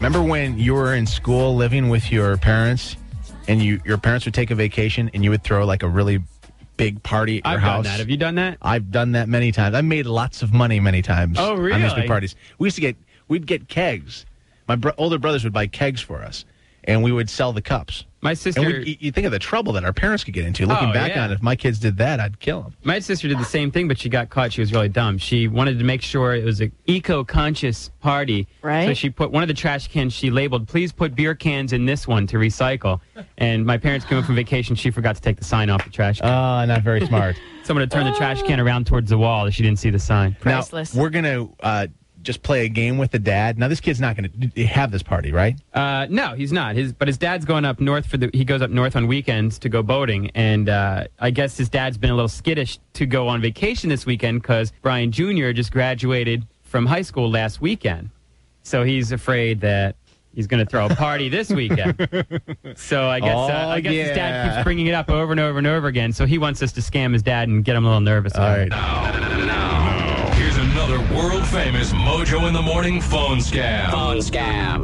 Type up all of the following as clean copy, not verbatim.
Remember when you were in school living with your parents and your parents would take a vacation and you would throw like a really big party at your house? I've done that. Have you done that? I've done that many times. I made lots of money many times. Oh, really? On these big parties. We'd get kegs. My older brothers would buy kegs for us, and we would sell the cups. My sister... And you think of the trouble that our parents could get into. Looking back on it, if my kids did that, I'd kill them. My sister did the same thing, but she got caught. She was really dumb. She wanted to make sure it was an eco-conscious party. Right. So she put one of the trash cans, she labeled, please put beer cans in this one to recycle. And my parents came home from vacation. She forgot to take the sign off the trash can. Not very smart. Someone had turned the trash can around towards the wall. She didn't see the sign. Priceless. Now, we're going to just play a game with the dad. Now, this kid's not going to have this party, right? No, he's not. But his dad's going up north he goes up north on weekends to go boating, and I guess his dad's been a little skittish to go on vacation this weekend because Brian Jr. just graduated from high school last weekend. So he's afraid that he's going to throw a party this weekend. So I guess his dad keeps bringing it up over and over and over again. So he wants us to scam his dad and get him a little nervous. All right. Now, here's another world-famous Mojo in the Morning phone scam. Phone scam.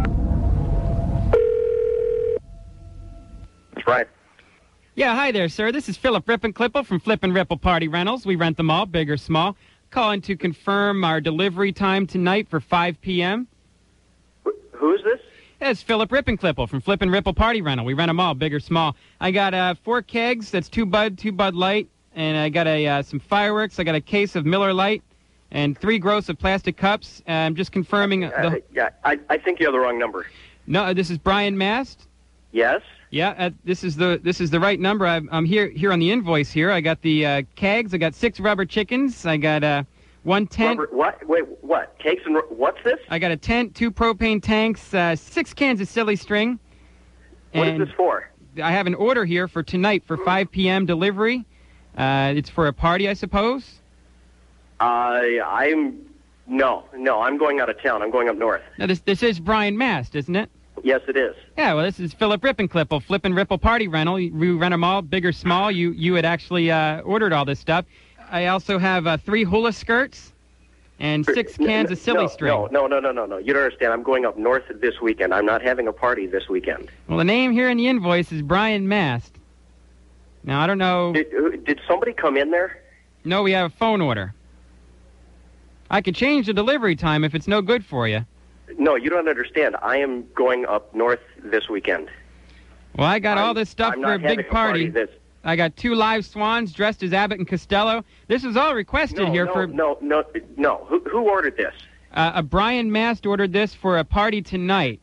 That's right. Yeah, hi there, sir. This is Philip Rippenklippel from Flip and Ripple Party Rentals. We rent them all, big or small. Calling to confirm our delivery time tonight for 5 p.m. Who is this? It's Philip Rippenklippel from Flip and Ripple Party Rental. We rent them all, big or small. I got 4 kegs. That's 2 Bud Light. And I got some fireworks. I got a case of Miller Lite. And 3 gross of plastic cups. I'm just confirming. I think you have the wrong number. No, this is Brian Mast. Yes. Yeah, this is the right number. I'm here on the invoice here. I got the kegs. I got 6 rubber chickens. I got 1 tent. What? Wait, what? Cakes and what's this? I got a tent, 2 propane tanks, 6 cans of silly string. What is this for? I have an order here for tonight for 5 p.m. delivery. It's for a party, I suppose. I'm going out of town. I'm going up north. Now this is Brian Mast, isn't it? Yes, it is. Yeah, well, this is Philip Rippenklippel, Flip and Ripple Party Rental. We rent them all, big or small. You had actually ordered all this stuff. I also have 3 hula skirts and 6 cans of silly string. No. You don't understand. I'm going up north this weekend. I'm not having a party this weekend. Well, the name here in the invoice is Brian Mast. Now, I don't know. Did somebody come in there? No, we have a phone order. I could change the delivery time if it's no good for you. No, you don't understand. I am going up north this weekend. Well, I got all this stuff for a big party. I got 2 live swans dressed as Abbott and Costello. This is all requested here for... No. Who ordered this? Brian Mast ordered this for a party tonight.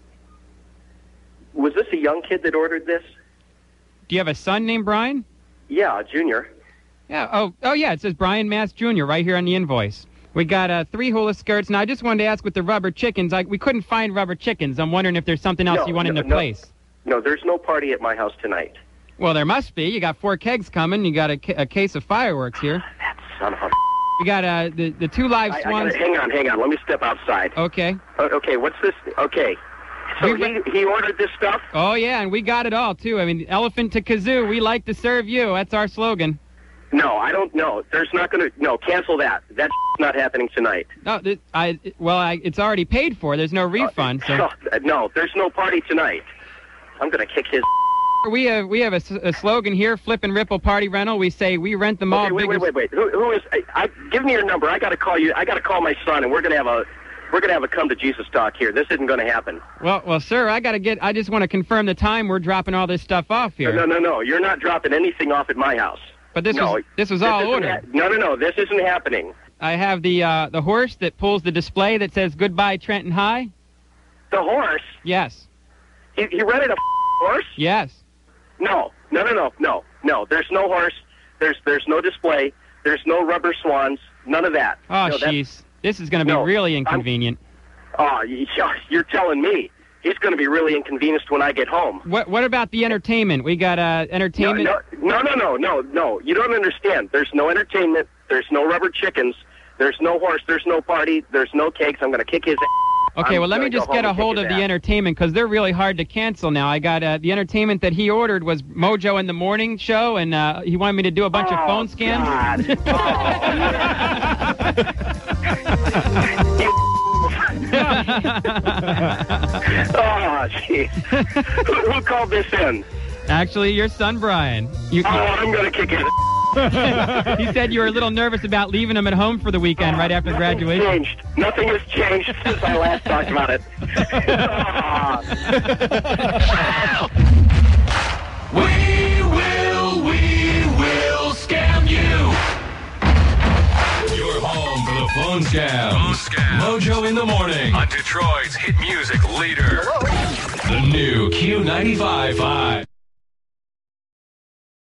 Was this a young kid that ordered this? Do you have a son named Brian? Yeah, Junior. Yeah. Oh, yeah. It says Brian Mast Jr. right here on the invoice. We got 3 hula skirts. Now, I just wanted to ask with the rubber chickens. We couldn't find rubber chickens. I'm wondering if there's something else you want in the place. No, there's no party at my house tonight. Well, there must be. You got 4 kegs coming. You got a case of fireworks here. That son of a... You got the 2 live swans. Hang on. Let me step outside. Okay. Okay, what's this? Okay. So he ordered this stuff? Oh, yeah, and we got it all, too. I mean, elephant to kazoo, we like to serve you. That's our slogan. No, I don't know. There's not going to... No, cancel that. That's not happening tonight. No, it's already paid for. There's no refund. No, there's no party tonight. I'm going to kick his... We have a slogan here, Flip and Ripple Party Rental. We say we rent them all. Wait. Who is... give me your number. I got to call you. I got to call my son, and we're going to have a come to Jesus talk here. This isn't going to happen. Well, sir, I just want to confirm the time we're dropping all this stuff off here. No. You're not dropping anything off at my house. But this was all ordered. No. This isn't happening. I have the horse that pulls the display that says Goodbye Trenton High. The horse? Yes. He rented a horse? Yes. No. There's no horse. There's no display. There's no rubber swans. None of that. Oh, jeez. This is going to be really inconvenient. You're telling me. He's going to be really inconvenienced when I get home. What about the entertainment? We got entertainment? No. You don't understand. There's no entertainment. There's no rubber chickens. There's no horse. There's no party. There's no cakes. I'm going to kick his ass. Okay, well, let me just get a hold of the entertainment, because they're really hard to cancel now. I got the entertainment that he ordered was Mojo in the Morning show, and he wanted me to do a bunch of phone scams. God. Oh, jeez. Who called this in? Actually, your son, Brian. I'm going to kick it. He said you were a little nervous about leaving him at home for the weekend right after graduation. Nothing has changed since I last talked about it. We will scam you. Your home for the phone scams. Mojo in the morning on Detroit's hit music leader. The new Q95.5.